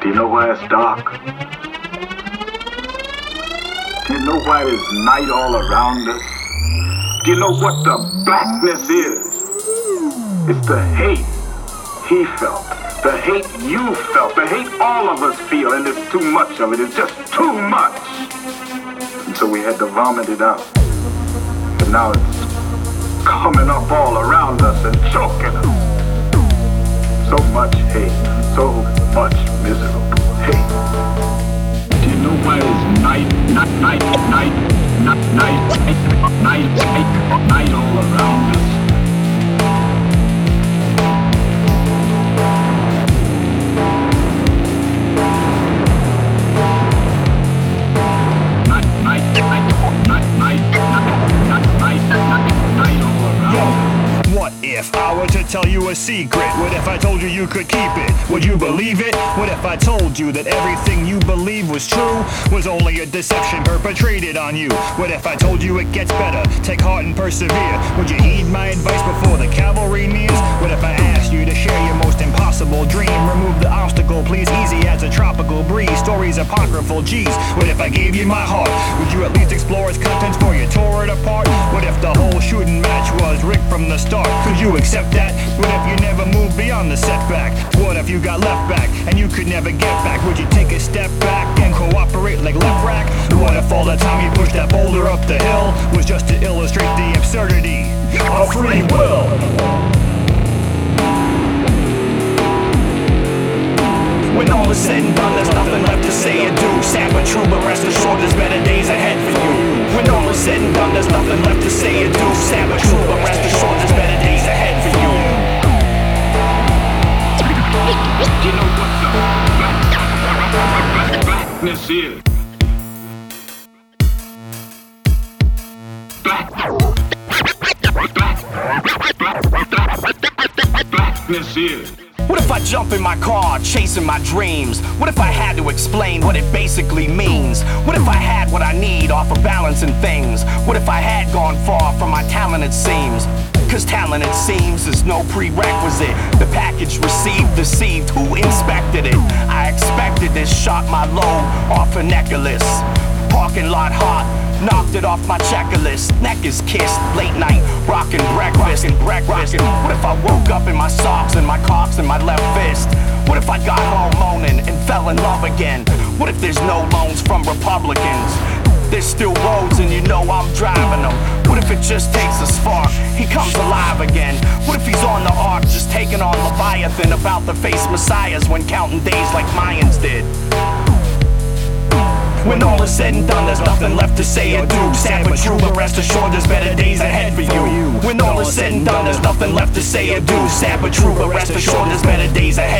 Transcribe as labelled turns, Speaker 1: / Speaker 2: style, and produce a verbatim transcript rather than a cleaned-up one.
Speaker 1: Do you know why it's dark? Do you know why there's night all around us? Do you know what the blackness is? It's the hate he felt, the hate you felt, the hate all of us feel, and there's too much of it. It's just too much. And so we had to vomit it out. But now it's coming up all around us and choking us. So much hate, so much miserable hate. Do you know why it's night, night, night, night, night, night, night, night, night all around us? Night, night, night, night, night, night, night, night, night all around.
Speaker 2: What if I were to tell you a secret? What if I told you you could keep it? Would you believe it? What if I told you that everything you believe was true was only a deception perpetrated on you? What if I told you it gets better? Take heart and persevere. Would you heed my advice before the cavalry nears? What if I asked you to share your most impossible dream? Remove the obstacle, please, easy as a tropical breeze. Stories apocryphal, geez. What if I gave you my heart? Would you at least explore its contents before you tore it apart? What if the whole shooting match was rigged from the start? Could you accept that? What if you never moved beyond the setback? What if you got left back and you could never get back? Would you take a step back and cooperate like left rack? What if all the time you pushed that boulder up the hill was just to illustrate the absurdity of free will? When all is said and done, there's nothing left to say or do. Sad but true, but rest assured there's better days ahead for you. When all is said and done, there's nothing left to say or do. Sad but true, but rest assured there's better days ahead for you.
Speaker 1: You know what the blackness is? Black. Black. Blackness is.
Speaker 3: What if I jump in my car, chasing my dreams? What if I had to explain what it basically means? What if I had what I need off of balancing things? What if I had gone far from my talent, it seems? Cause talent, it seems, is no prerequisite. The package received, deceived, who inspected it? I expected this, shot my load off a necklace. Parking lot hot, knocked it off my checklist. Neck is kissed, late night, rockin' breakfast and breakfast. What if I woke up in my socks and my cocks and my left fist? What if I got home moaning and fell in love again? What if there's no loans from Republicans? There's still roads and you know I'm driving them. What if it just takes a spark? He comes alive again. What if he's on the ark just taking on Leviathan, about to face messiahs when counting days like Mayans did? When all is said and done, there's nothing left to say or do. Sad but true, but rest assured there's better days ahead for you. When all is said and done, there's nothing left to say or do. Sad but true, but rest assured there's better days ahead.